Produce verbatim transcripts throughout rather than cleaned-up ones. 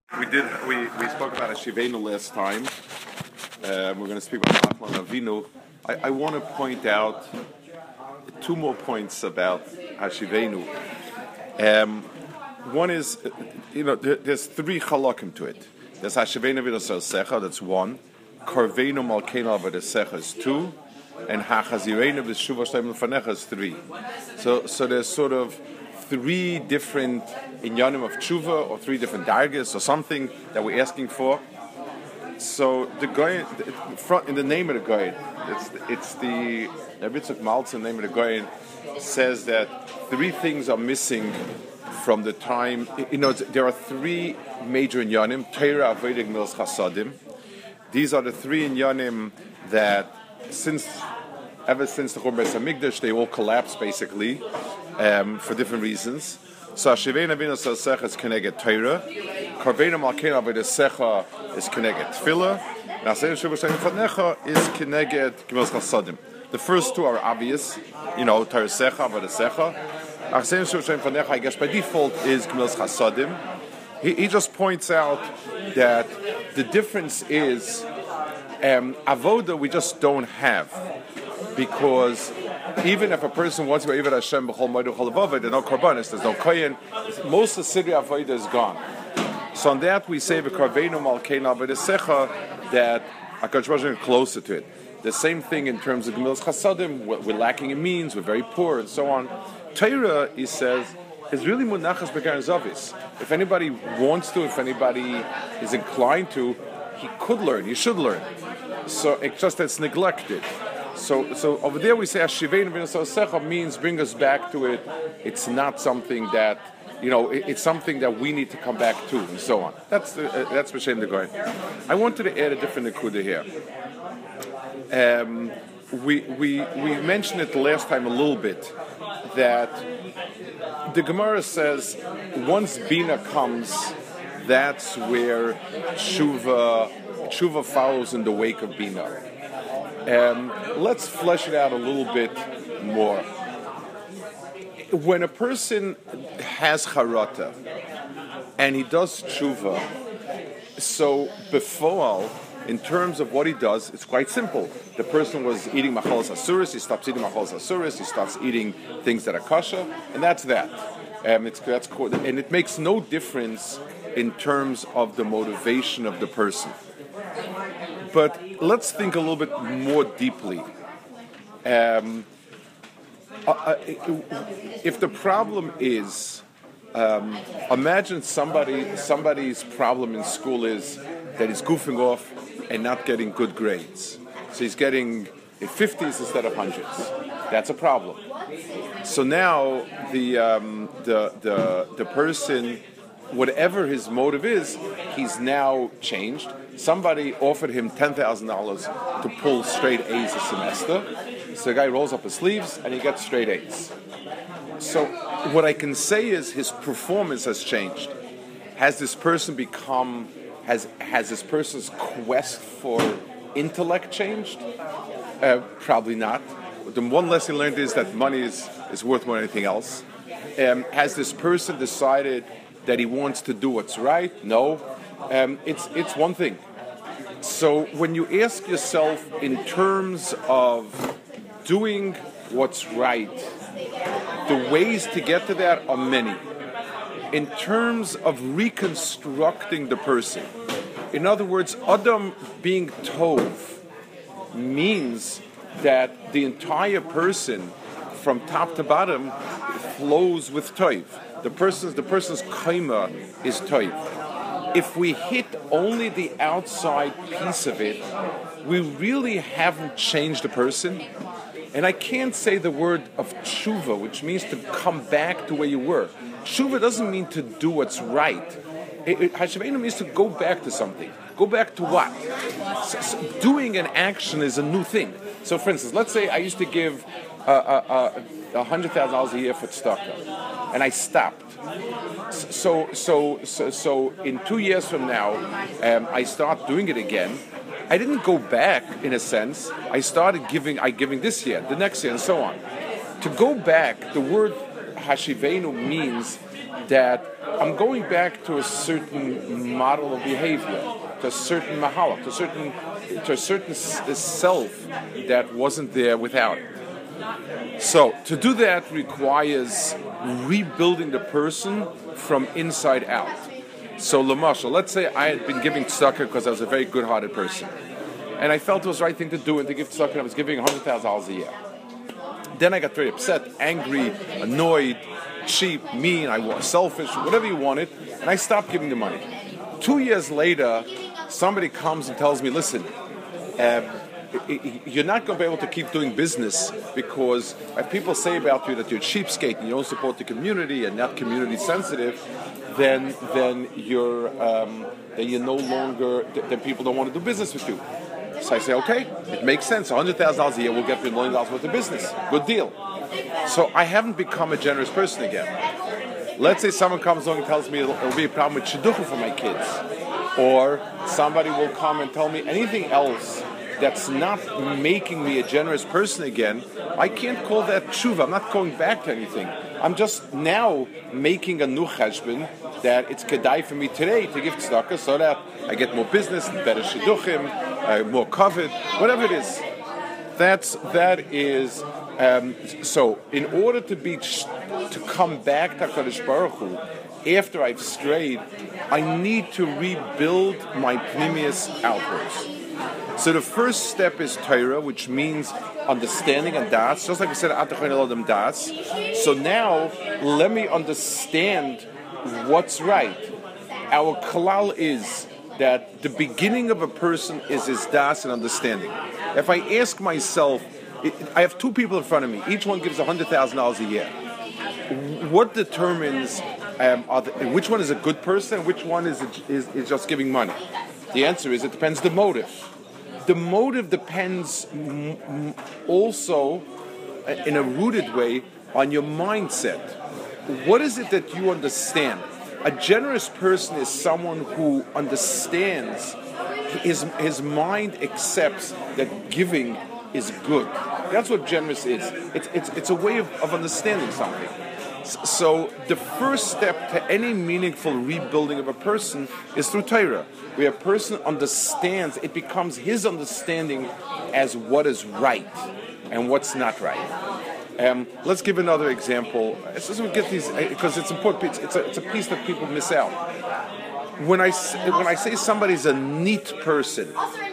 We did. We, we spoke about Hashivenu last time. Um, we're going to speak about Nachman Avinu. I, I want to point out two more points about Hashivenu. Um, one is, you know, there, there's three halakim to it. There's Hashivenu v'Secha, that's one. Karvenu Malkeinu v'Secha is two, and Hachazirenu v'Shuva Shlem Lefanecha is three. So, so there's sort of three different inyanim of tshuva, or three different dargis, or something that we're asking for. So the guy front in the name of the guy, it's it's the Rebbitzuk Maltz, the name of the guy says that three things are missing from the time. You know, there are three major inyanim: Torah, Avodah, Gemilas Chasadim. These are the three inyanim that since ever since the Churban Beis Hamikdash, they all collapsed basically. Um, for different reasons. So Hashivenu v'Secha is connected Torah, Karvenu Malkeinu v'Secha is connected Tefillah, and Hashivenu Shuva Shlem Lefanecha is connected Gemilas Chasadim. The first two are obvious, you know, Torah Secha v'Secha. Hashivenu Shuva Shlem Lefanecha, I guess by default, is Gemilas Chasadim. He, he just points out that the difference is um, Avoda we just don't have, because even if a person wants to be Eivad Hashem b'chol moed u'chol levavah, there's no korbanos, there's no kohen. Most of the Sidri Avodah is gone. So on that we say v'karvenu malkeinu v'Secha that HaKadosh Baruch Hu is closer to it. The same thing in terms of Gemilas Chasadim. We're, we're lacking in means, we're very poor, and so on. Torah, he says, is really munachas b'karen zavis. If anybody wants to, if anybody is inclined to, he could learn, he should learn. So it's just that it's neglected. So, so over there we say Hashivenu v'Secha means bring us back to it. It's not something that, you know, it, it's something that we need to come back to, and so on. That's the, uh, that's B'Shem the Goy. I wanted to add a different nekuda here. Um, we we we mentioned it the last time a little bit, that the Gemara says once Bina comes, that's where tshuva tshuva follows in the wake of Bina. Um, let's flesh it out a little bit more. When a person has charata and he does tshuva, so before, in terms of what he does, it's quite simple. The person was eating machalas asuris, he stops eating machalas asuris, he starts eating things that are kosher, and that's that. Um, it's, that's and it makes no difference in terms of the motivation of the person. But let's think a little bit more deeply. Um, uh, if the problem is, um, imagine somebody, somebody's problem in school is that he's goofing off and not getting good grades. So he's getting fifties instead of hundreds. That's a problem. So now the um, the the the person, whatever his motive is, he's now changed. Somebody offered him ten thousand dollars to pull straight A's a semester. So the guy rolls up his sleeves and he gets straight A's. So what I can say is his performance has changed. Has this person become, has has this person's quest for intellect changed? Uh, probably not. The one lesson learned is that money is, is worth more than anything else. Um, has this person decided that he wants to do what's right? No. Um, it's it's one thing. So when you ask yourself in terms of doing what's right, the ways to get to that are many. In terms of reconstructing the person, in other words, Adam being Tov means that the entire person, from top to bottom, flows with Tov. The person's the person's kaima is Tov. If we hit only the outside piece of it, we really haven't changed the person. And I can't say the word of tshuva, which means to come back to where you were. Tshuva doesn't mean to do what's right. Hashivenu means to go back to something. Go back to what? So, so doing an action is a new thing. So, for instance, let's say I used to give uh, uh, uh, one hundred thousand dollars a year for tzedakah, and I stopped. So, so, so, so, in two years from now, um, I start doing it again. I didn't go back, in a sense. I started giving. I giving this year, the next year, and so on. To go back, the word Hashivenu means that I'm going back to a certain model of behavior, to a certain mahalach, to a certain, to a certain self that wasn't there without it. So to do that requires rebuilding the person from inside out. So Lamashal, let's say I had been giving tzedakah because I was a very good-hearted person, and I felt it was the right thing to do and to give tzedakah, and I was giving one hundred thousand dollars a year. Then I got very upset, angry, annoyed, cheap, mean, I was selfish, whatever you wanted, and I stopped giving the money. Two years later, somebody comes and tells me, listen, um, you're not going to be able to keep doing business because if people say about you that you're cheapskate and you don't support the community and not community sensitive, then then you're um, then you're no longer then people don't want to do business with you. So I say, okay, it makes sense. one hundred thousand dollars a year will get me a million dollars worth of business. Good deal. So I haven't become a generous person again. Let's say someone comes along and tells me it'll, it'll be a problem with shidduchim for my kids, or somebody will come and tell me anything else that's not making me a generous person again. I can't call that tshuva. I'm not going back to anything. I'm just now making a new cheshbon that it's kedai for me today to give tzedakah so that I get more business, better shidduchim, uh, more covered, whatever it is. That's that is um, so. In order to be to come back to HaKadosh Baruch Hu after I've strayed, I need to rebuild my pnimius outwards. So the first step is Torah, which means understanding and das. Just like we said, Atachoin Elodam das. So now, let me understand what's right. Our kalal is that the beginning of a person is his das and understanding. If I ask myself, I have two people in front of me. Each one gives one hundred thousand dollars a year. What determines um, are the, which one is a good person and which one is, a, is is just giving money? The answer is it depends the motive. The motive depends m- m- also, uh, in a rooted way, on your mindset. What is it that you understand? A generous person is someone who understands, his, his mind accepts that giving is good. That's what generous is. It's, it's, it's a way of, of understanding something. So the first step to any meaningful rebuilding of a person is through Torah, where a person understands, it becomes his understanding as what is right and what's not right. Um, let's give another example. So we get these because it's important. It's, it's, a, it's a piece that people miss out. When I when I say somebody's a neat person,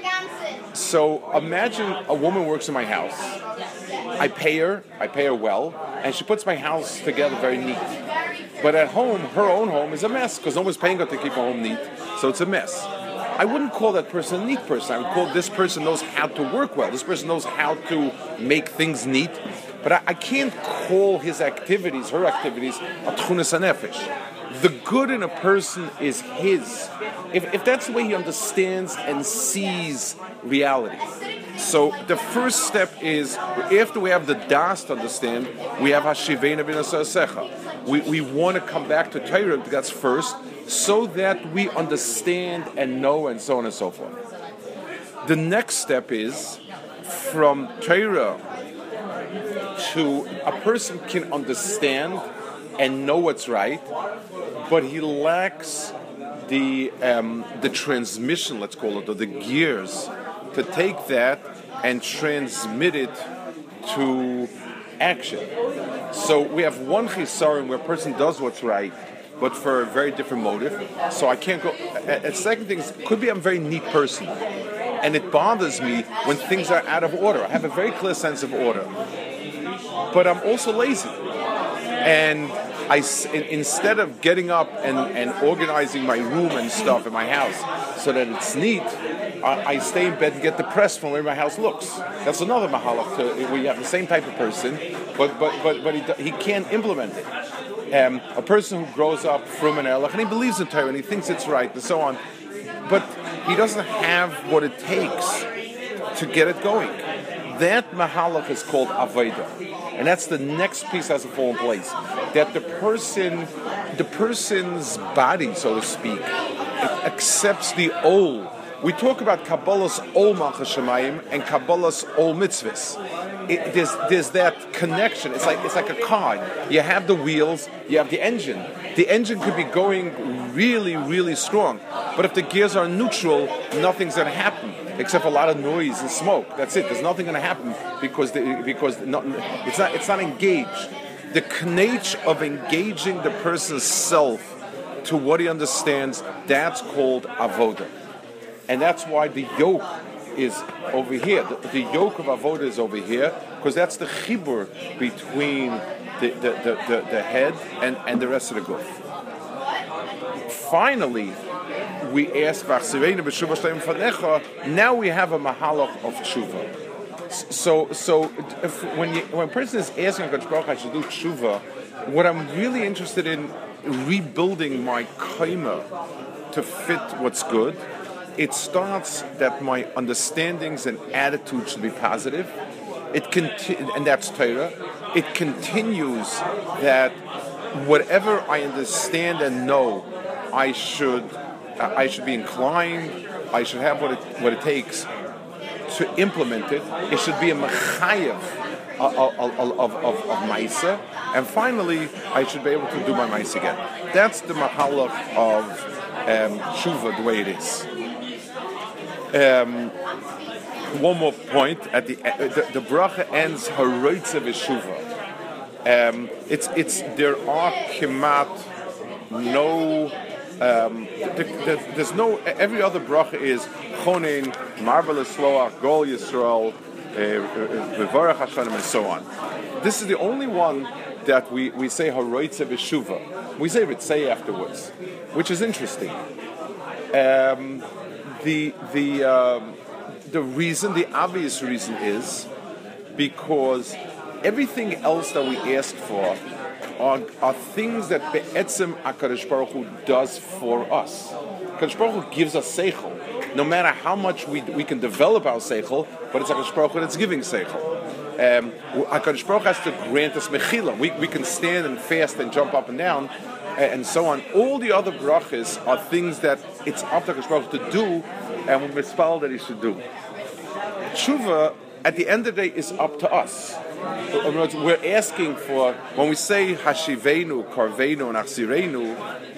so imagine a woman works in my house. I pay her, I pay her well, and she puts my house together very neat. But at home, her own home is a mess because no one's paying her to keep her home neat, so it's a mess. I wouldn't call that person a neat person. I would call this person knows how to work well. This person knows how to make things neat. But I, I can't call his activities, her activities, a tchunas hanefesh. The good in a person is his. If, if that's the way he understands and sees reality. So the first step is, after we have the das to understand, we have Hashivena V'Nasasecha. We we want to come back to Torah, that's first, so that we understand and know and so on and so forth. The next step is, from Torah to, a person can understand and know what's right, but he lacks the um, the transmission, let's call it, or the gears, to take that and transmit it to action. So we have one chisaron where a person does what's right, but for a very different motive. So I can't go. A, a second thing is, could be I'm a very neat person, and it bothers me when things are out of order. I have a very clear sense of order, but I'm also lazy, and I, instead of getting up and, and organizing my room and stuff in my house so that it's neat, I, I stay in bed and get depressed from the way my house looks. That's another mahalach, where you have the same type of person, but but but, but he, he can't implement it. Um, a person who grows up from an erlich and he believes in Torah and he thinks it's right and so on, but he doesn't have what it takes to get it going. That mahalach is called avodah, and that's the next piece that has to fall in place. That the person, the person's body, so to speak, accepts the old we talk about Kabbalah's Ol Malchus Shemayim and Kabbalah's Ol Mitzvahs. It, there's there's that connection. It's like it's like a car. You have the wheels, you have the engine. The engine could be going really, really strong, but if the gears are neutral, nothing's going to happen except a lot of noise and smoke. That's it. There's nothing going to happen because the, because not, it's not it's not engaged. The knach of engaging the person's self to what he understands, that's called avoda, and that's why the yoke is over here. The, the yoke of avoda is over here because that's the chibur between the the, the, the, the head and, and the rest of the guf. Finally, we ask, now we have a mahalach of tshuva. So, so if, when you, when a person is asking Hakadosh Baruch Hu, I should do tshuva, what I'm really interested in rebuilding my kaima to fit what's good. It starts that my understandings and attitudes should be positive. It conti- and that's Torah. It continues that whatever I understand and know, I should I should be inclined. I should have what it what it takes to implement it. It should be a mechayev of of of, of, of Maisa, and finally, I should be able to do my Maisa again. That's the mahalach of um, tshuva, the way it is. Um, one more point at the uh, the, the bracha ends haroitze v'shuva. Um, it's it's there are kemat no. Um, the, the, there's no every other bracha is chonin, marvelous sloach, gol Yisrael, v'varach Hashem, and so on. This is the only one that we, we say haroitze v'shuva. We say ritzei afterwards, which is interesting. Um, the the um, the reason, the obvious reason is because everything else that we asked for Are, are things that Be'etzem HaKadosh Baruch Hu does for us. HaKadosh Baruch Hu gives us seichel. No matter how much we we can develop our seichel, but it's HaKadosh Baruch Hu that's giving seichel. Um, HaKadosh Baruch Hu has to grant us mechila. We, we can stand and fast and jump up and down and, and so on. All the other brachas are things that it's up to HaKadosh Baruch Hu to do, and we mispal that he should do. Tshuva, at the end of the day, is up to us. We're asking for, when we say Hashivenu, Karvenu, and Achsirenu,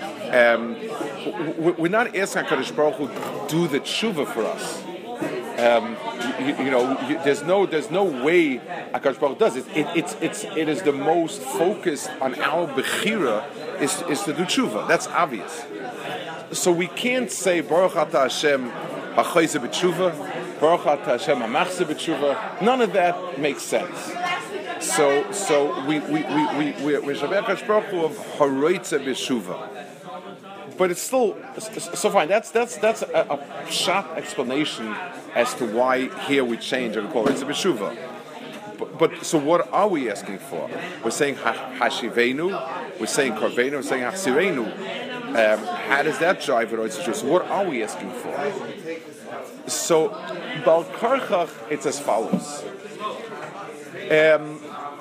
um, we're not asking HaKadosh Baruch Hu to do the tshuva for us. Um, you, you know, you, there's no there's no way HaKadosh Baruch Hu does it. It, it's it's it is the most focused on our bechira is is to do tshuva. That's obvious. So we can't say Baruch Atah Hashem Hachayze b'tshuva, Baruch Atah Hashem Hamachze b'tshuva. None of that makes sense. So, so we we we we we Shabbat HaKadosh Baruch Hu of haroitze b'shuva, but it's still so fine. That's that's that's a, a short explanation as to why here we change and we call it b'shuva. But, but so what are we asking for? We're saying hashivenu, we're saying karvenu, we're saying hachsirenu. Um, how does that drive it? So what are we asking for? So Bal Karchach, it's as follows. Um,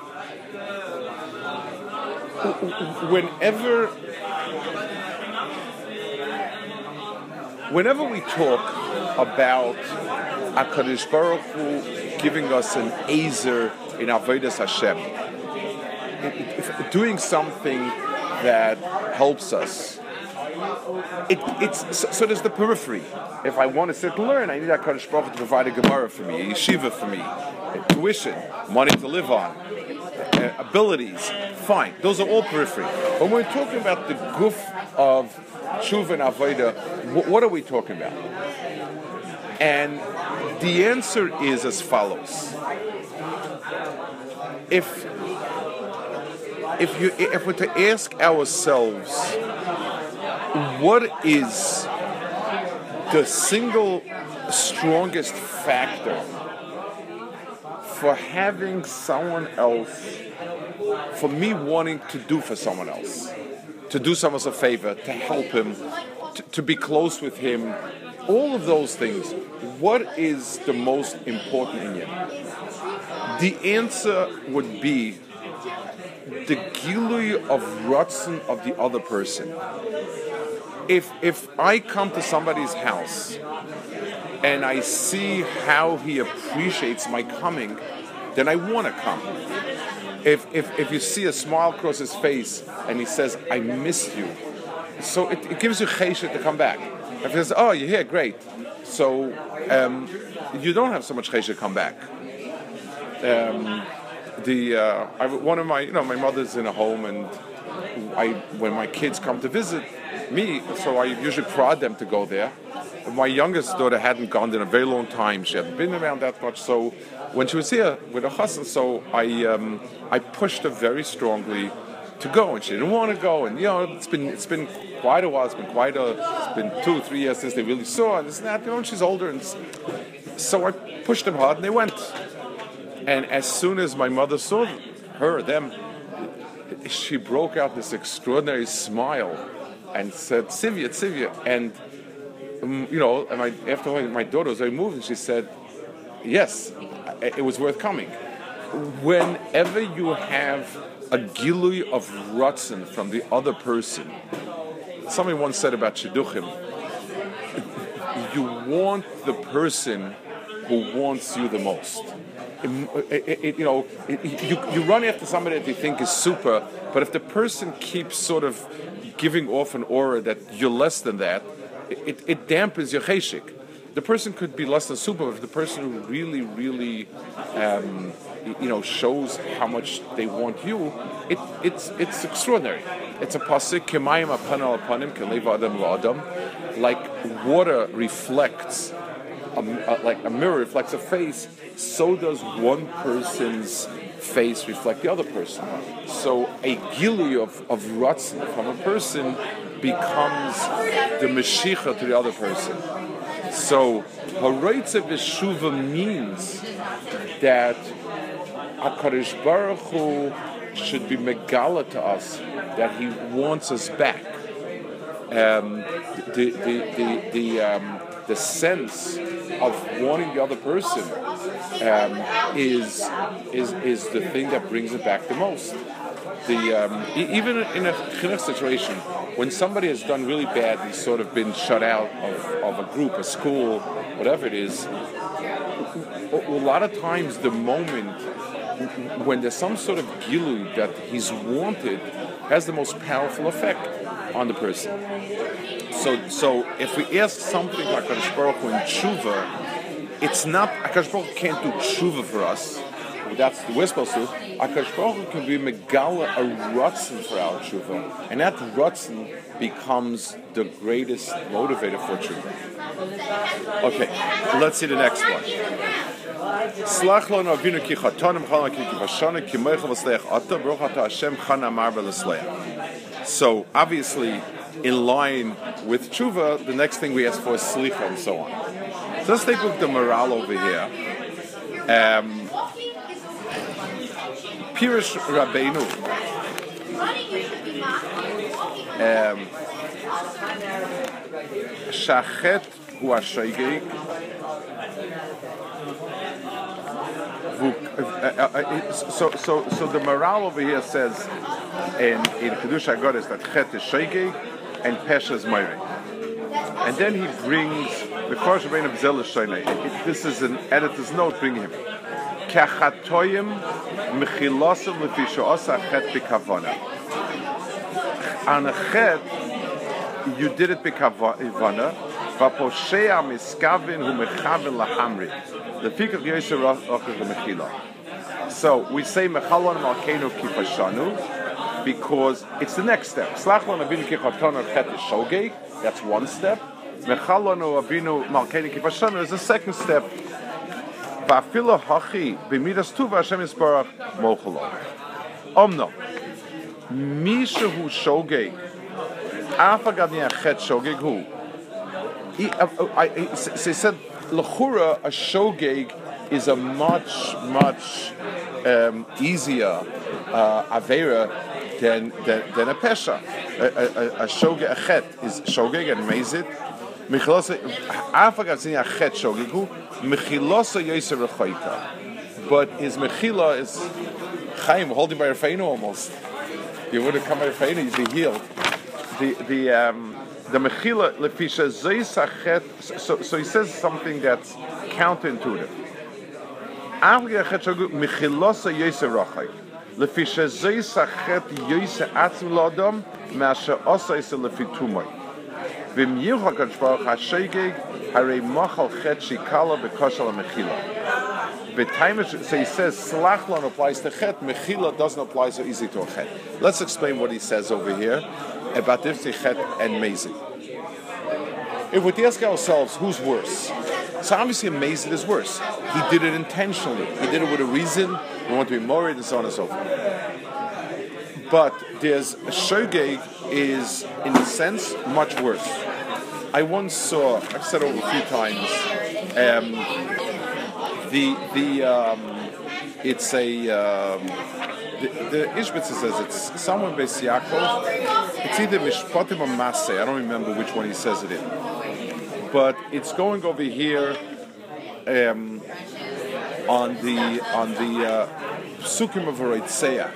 whenever whenever we talk about HaKadosh Baruch Hu giving us an Ezer in Avodas Hashem, doing something that helps us, it, it's so, so there's the periphery. If I want to sit and learn, I need HaKadosh Baruch Hu to provide a Gemara for me, a yeshiva for me, tuition, money to live on, uh, abilities, fine. Those are all periphery. But when we're talking about the guf of tshuva and avodah, wh- what are we talking about? And the answer is as follows. If if you if we're to ask ourselves, what is the single strongest factor for having someone else, for me wanting to do for someone else, to do someone else a favor, to help him, to, to be close with him, all of those things, what is the most important in you? The answer would be the gilui of ratzon of the other person. If if I come to somebody's house and I see how he appreciates my coming, then I want to come. If, if if you see a smile across his face and he says, I missed you, so it, it gives you chesed to come back. If he says, oh, you're here, great. So um, you don't have so much chesed to come back. Um, the uh, I, one of my, you know, my mother's in a home, and I when my kids come to visit me, so I usually prod them to go there. My youngest daughter hadn't gone there in a very long time. She hadn't been around that much. So when she was here with her husband, so I um, I pushed her very strongly to go, and she didn't want to go. And you know, it's been it's been quite a while. It's been quite a it's been two three years since they really saw, and it's not, you know, she's older, and so I pushed them hard, and they went. And as soon as my mother saw her, them, she broke out this extraordinary smile and said, "Sivya, Sivya," and um, you know, and my, after my daughter was very moved, and she said, "Yes, it was worth coming." Whenever you have a gilui of ratzon from the other person, somebody once said about shidduchim, you want the person who wants you the most. It, it, it, you know, it, you, you run after somebody that you think is super, but if the person keeps sort of giving off an aura that you're less than that, it, it dampens your cheshik. The person could be less than super, but if the person who really, really, um, you know, shows how much they want you, it, it's it's extraordinary. It's a pasuk, kemayim apanal apanim, kelev adam la'adam, like water reflects, a, a, like a mirror reflects a face, so does one person's face reflect the other person. So a gili of, of ratzon from a person becomes the meshicha to the other person. So haroitze v'shuva means that HaKadosh Baruch Hu should be megala to us that He wants us back. Um, the the the the, um, the sense of wanting the other person um, is is is the thing that brings it back the most. The um, e- even in a chinuch situation, when somebody has done really bad and sort of been shut out of, of a group, a school, whatever it is, a, a lot of times the moment when there's some sort of gilui that he's wanted has the most powerful effect on the person. So, so if we ask something like HaKadosh Baruch Hu in tshuva, it's not, HaKadosh Baruch Hu can't do tshuva for us. That's the we're supposed to. HaKadosh Baruch Hu can be megala a ratzon for our tshuva, and that ratzon becomes the greatest motivator for tshuva. Okay, let's see the next one. Slach lo avinu ki chatonim chalon ki kivashana ki meichel v'sleich ata baruch ata Hashem chana mar v'lesleich. So obviously, in line with tshuva, the next thing we ask for is slicha and so on. So let's take a look at the morale over here. Um, Pirish Rabbeinu. Um, Shachet hu hashoigeg. So, so, so the morale over here says in in Kedush HaGodes that Chet is shoigeg and Pesha is moireg. And then he brings the Kosh Rabbeinu B'zel Shoinei. This is an editor's note bringing him. Kachatoyim mechilosim lefi she'osa chet b'kavana. On a chet, you did it b'kavana. V'poshea miskavin hu mechaven lahamri. The fikach yoser ochel mechila. So we say mechalon malkeinu kipashanu because it's the next step. Slachlon avinu kichatono chet is shogeg. That's one step. Mechalon avinu malkeinu kipashanu is the second step. Va'afilo hachi b'midas tuva Hashem yisbarach mochalo. Omno, misha hu shogeg, afagad ni'achet shogeg hu. He said, l'chura, a shogeg is a much, much um, easier uh, avera than, than than a pesha. A, a, a shogeg, a chet is shogeg and mezit. Mechilosa, afagad ni'achet shogeg hu. Mechilosa yoser rechoika, but his mechila is Chaim holding by your feinu almost. You wouldn't come by your feinu, you'd be healed. The the um, the Mechila lefisha zeisachet. So, so he says something that's counterintuitive. Mechilosa yose rachai lefisha zeisachet yose atzim la'adam me'asher osa yose lefitumai. V'im yichak ha'shbarach ha'shegeg harei machal chet shikala b'koshal ha'mechila. So he says slachlon applies to chet, mechila doesn't apply so easy to a chet. Let's explain what he says over here about ifti chet and mezid. If we ask ourselves who's worse, so obviously mezid is worse. He did it intentionally. He did it with a reason. We want to be married and so on and so forth. But there's shogeg is in a sense much worse. I once saw, I've said over a few times. Um, The the um, it's a um, the, the Ishbitzer says it's someone Beis Yaakov. It's either Mishpatim or Maseh. I don't remember which one he says it in, but it's going over here um, on the on the uh, Psukim of Horitzeach.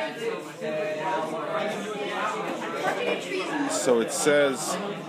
So it says.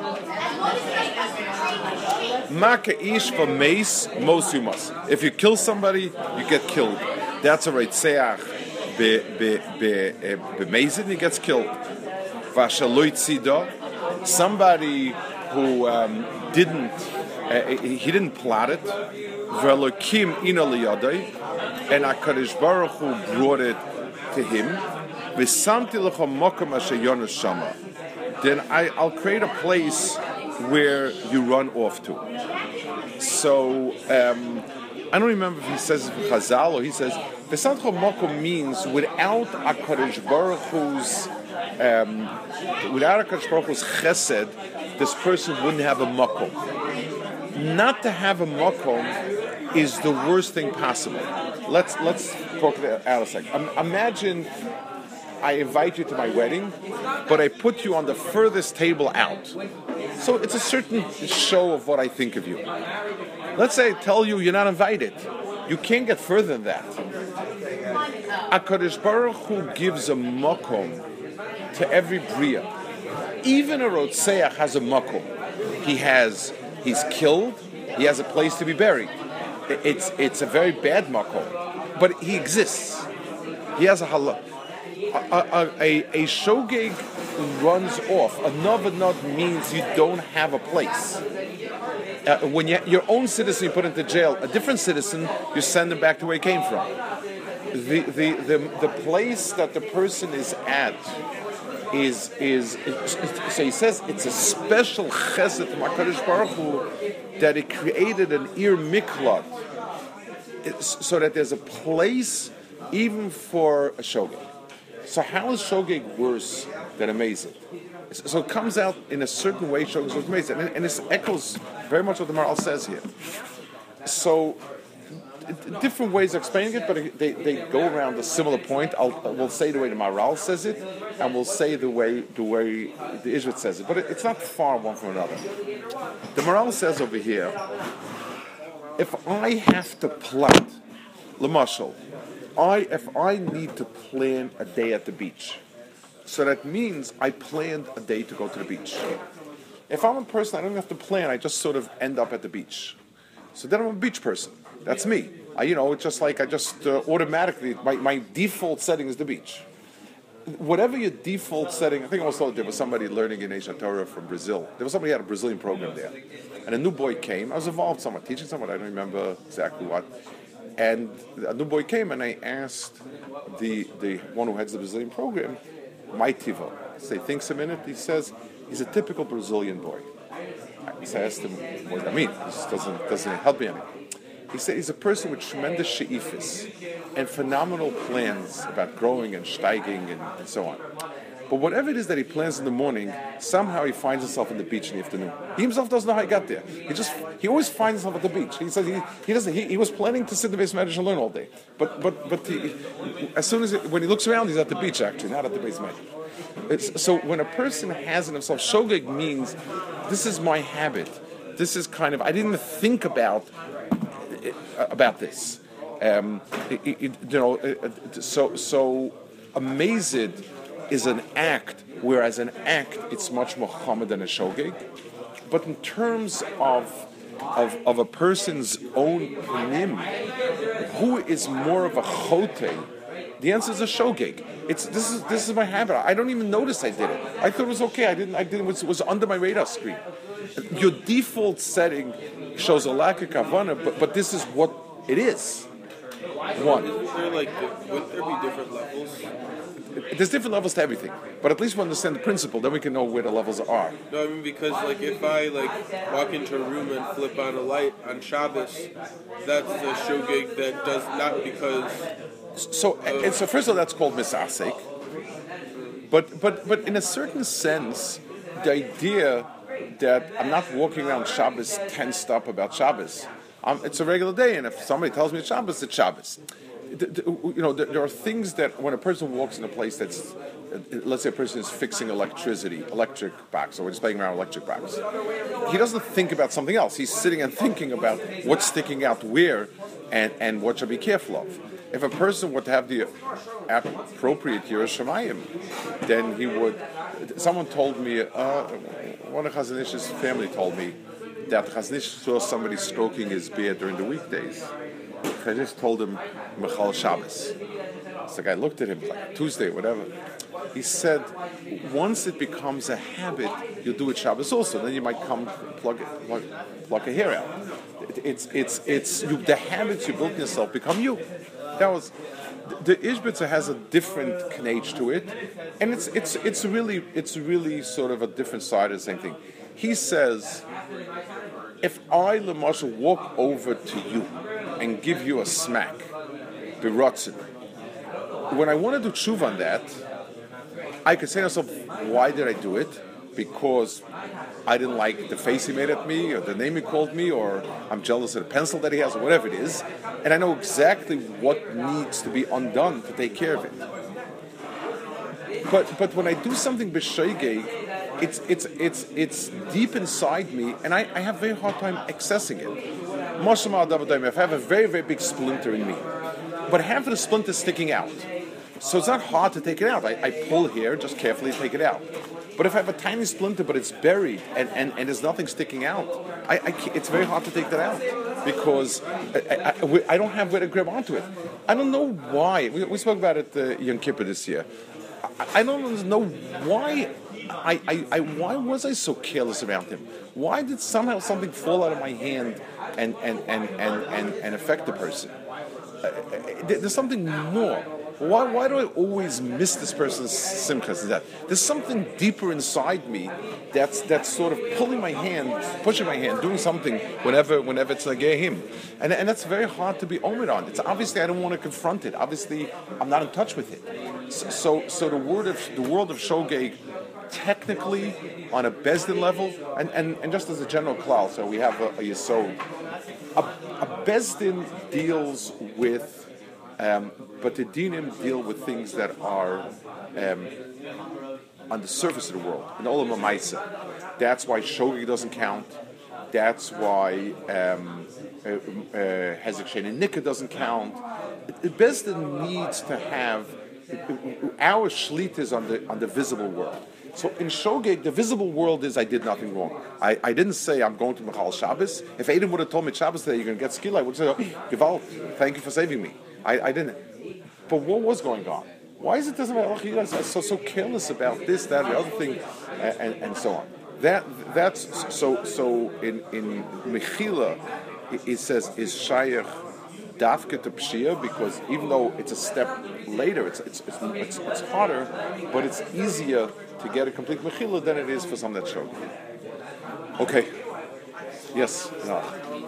Maka ish for mace, most you must. If you kill somebody, you get killed. That's a right seach. Be be be be mazid, he gets killed. Vashaloit sida, somebody who um, didn't, uh, he didn't plot it. Velokim ina liyadai, and Hakadosh Baruch Hu brought it to him. V'samti lecha makom asher yonos shama. Then I, I'll create a place where you run off to. So um, I don't remember if he says it for Chazal or he says V'samti makom means without Hakadosh Baruch Hu's um, without Hakadosh Baruch Hu's chesed, this person wouldn't have a makom. Not to have a makom is the worst thing possible. Let's let's talk that out a second. Um, imagine. I invite you to my wedding, but I put you on the furthest table out. So it's a certain show of what I think of you. Let's say I tell you you're not invited. You can't get further than that. HaKadosh Baruch Hu gives a makom to every bria. Even a Rotseach has a makom. He has, he's killed, he has a place to be buried. It's, it's a very bad makom, but he exists. He has a halach. A, a, a, a shogeg runs off. A novenot means you don't have a place. Uh, when you, your own citizen you put into jail, a different citizen, you send him back to where he came from. The the the, the place that the person is at is is, is so he says it's a special chesed from HaKadosh Baruch Hu that it created an ir miklat, so that there's a place even for a shogeg. So how is shogeg worse than amazing? So it comes out in a certain way, shogeg is amazing, and, and this echoes very much what the Maral says here. So different ways of explaining it, but they, they go around a similar point. I'll we'll say the way the Maral says it, and we'll say the way the way the Ishvat says it, but it, it's not far one from another. The Maral says over here, if I have to plot, l'mashal, I, if I need to plan a day at the beach, so that means I planned a day to go to the beach. If I'm a person, I don't have to plan, I just sort of end up at the beach. So then I'm a beach person. That's me. I, you know, it's just like I just uh, automatically, my, my default setting is the beach. Whatever your default setting, I think I was told there was somebody learning in Asia Torah from Brazil. There was somebody who had a Brazilian program there. And a new boy came. I was involved somewhat, teaching someone, I don't remember exactly what. And a new boy came, and I asked the the one who heads the Brazilian program, my Tivo. So he thinks a minute. He says he's a typical Brazilian boy. So I asked him, what does that mean? This doesn't doesn't help me any. He said he's a person with tremendous she'ifis and phenomenal plans about growing and steiging and, and so on. But whatever it is that he plans in the morning, somehow he finds himself on the beach in the afternoon. He himself doesn't know how he got there. He just he always finds himself at the beach. He says he, he doesn't. He, he was planning to sit in the base medrash and learn all day, but but but he, as soon as it, when he looks around, he's at the beach actually, not at the base medrash. It's, so when a person has in himself shogeg means this is my habit. This is kind of I didn't think about about this. Um, it, it, you know, so so amazed. is an act, whereas an act, it's much more chomer than a shogeg. But in terms of of, of a person's own panim, who is more of a chote? The answer is a shogeg. It's this is this is my habit. I don't even notice I did it. I thought it was okay. I didn't. I didn't. It was, was under my radar screen. Your default setting shows a lack of kavana, but but this is what it is. One. Isn't there like, would there be different levels? There's different levels to everything, but at least we understand the principle. Then we can know where the levels are. No, I mean because like if I like walk into a room and flip on a light on Shabbos, that's a shogeg that does not because. So uh, and so first of all, that's called misasek. But but but in a certain sense, the idea that I'm not walking around Shabbos tensed up about Shabbos. Um, it's a regular day, and if somebody tells me it's Shabbos, it's Shabbos. The, the, you know, there, there are things that when a person walks in a place that's, uh, let's say a person is fixing electricity, electric box, or we're just playing around with electric box. He doesn't think about something else. He's sitting and thinking about what's sticking out where, and, and what should be careful of. If a person would have the appropriate Yiras Shamayim, then he would. Someone told me, uh, one of Chazon Ish's family told me that Chazon Ish saw somebody stroking his beard during the weekdays. Chazon Ish told him, Mechal Shabbos. So the guy looked at him, like Tuesday, whatever. He said, once it becomes a habit, you'll do it Shabbos also. Then you might come plug, plug, pluck a hair out. It, it's it's it's you, the habits you built yourself become you. That was the Ishbitzer has a different knage to it, and it's it's it's really it's really sort of a different side of the same thing. He says, if I, Lamashal, walk over to you and give you a smack, biratzin, when I want to do tshuva on that, I could say to myself, why did I do it? Because I didn't like the face he made at me, or the name he called me, or I'm jealous of the pencil that he has, or whatever it is, and I know exactly what needs to be undone to take care of it. But but when I do something b'shoigeg, it's it's it's it's deep inside me, and I, I have a very hard time accessing it. If I have a very very big splinter in me, but half of the splinter is sticking out, so it's not hard to take it out. I, I pull here, just carefully take it out. But if I have a tiny splinter, but it's buried and, and, and there's nothing sticking out, I, I it's very hard to take that out because I, I, I don't have where to grab onto it. I don't know why. We, we spoke about it uh, Yom Kippur this year. I, I don't know why. I, I, I why was I so careless around him? Why did somehow something fall out of my hand and and and and, and, and affect the person? Uh, there's something more. Why, why do I always miss this person's simchas? That there's something deeper inside me that's that's sort of pulling my hand, pushing my hand, doing something whenever whenever it's like him, and and that's very hard to be omed on. It's obviously I don't want to confront it. Obviously I'm not in touch with it. So so, so the word of the world of shogeg, technically on a bezdin level, and, and, and just as a general klal, so we have a, a yesod. A, a bezdin deals with. Um, but the dinim deal with things that are um, on the surface of the world, in olam ha'maisa. That's why shogeg doesn't count. That's why um, uh, uh, hezek shein and nikah doesn't count. The Bezdin needs to have our shlit is on the on the visible world. So in shogeg, the visible world is I did nothing wrong. I, I didn't say I'm going to Mechal Shabbos. If Adam would have told me Shabbos today you're going to get skill, I would say, oh, Gewalt, thank you for saving me. I, I didn't. But what was going on? Why is it doesn't matter? So so careless about this, that, the other thing, and, and, and so on. That that's so so in in Mechila, it, it says is shayach dafke to pshia because even though it's a step later, it's it's it's, it's, it's harder, but it's easier to get a complete Mechila than it is for some that show. Okay. Yes. No.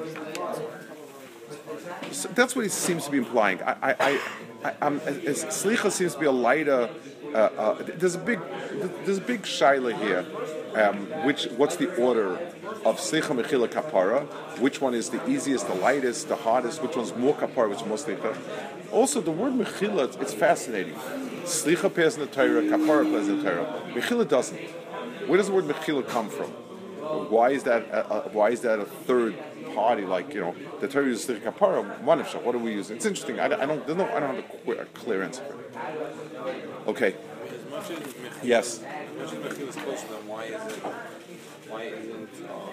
So that's what it seems to be implying. I, I, I, I I'm, as slicha seems to be a lighter. Uh, uh, there's a big, there's a big shaila here. Um, which, what's the order of slicha, mechila, kapara? Which one is the easiest, the lightest, the hardest? Which one's more kapara? Which is more slicha? Also, the word mechila, it's fascinating. Slicha appears in the Torah, kapara appears in the Torah. Mechila doesn't. Where does the word mechila come from? Why is that? A, a, why is that a third party? Like you know, the Torah uses slicha kapara. One of What are we using? It's interesting. I, I don't. No, I don't have a, a clear answer for it. Okay. much is Mechila? Yes. How much is Mechila closer, then why is it, why isn't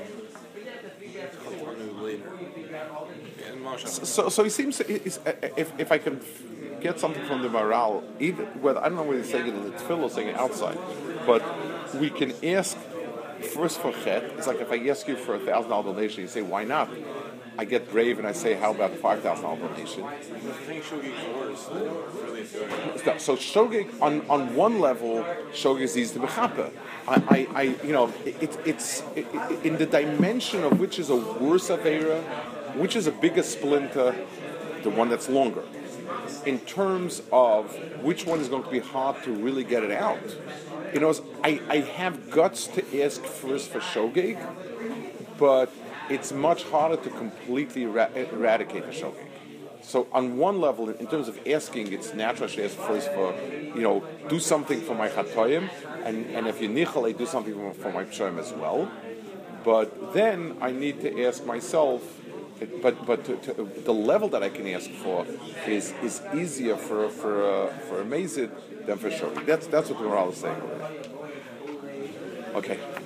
um, later? And Moshe. So, so he seems, he's, if if I can get something from the Maral, either whether I don't know whether he's saying it in the tefillah or saying it outside, but we can ask first for chet. It's like if I ask you for a thousand dollar donation, you say why not? I get brave and I say how about five thousand dollar donation? I think Shogig is worse than really doing. So, so shogig on, on one level, shogig is easy to mechaper. I, I, I, you know, it, it, it's it, it, in the dimension of which is a worse avera, which is a bigger splinter, the one that's longer. In terms of which one is going to be hard to really get it out, you know, I, I have guts to ask first for shogig, but it's much harder to completely ra- eradicate the shogig. So on one level, in terms of asking, it's natural I should ask first for, you know, do something for my chatoyim, and, and if you nichal, I do something for, for my pshoim as well. But then I need to ask myself, but but to, to, the level that I can ask for is is easier for for uh, for a mazid than for shogig. That's that's what the Maral is saying. Okay.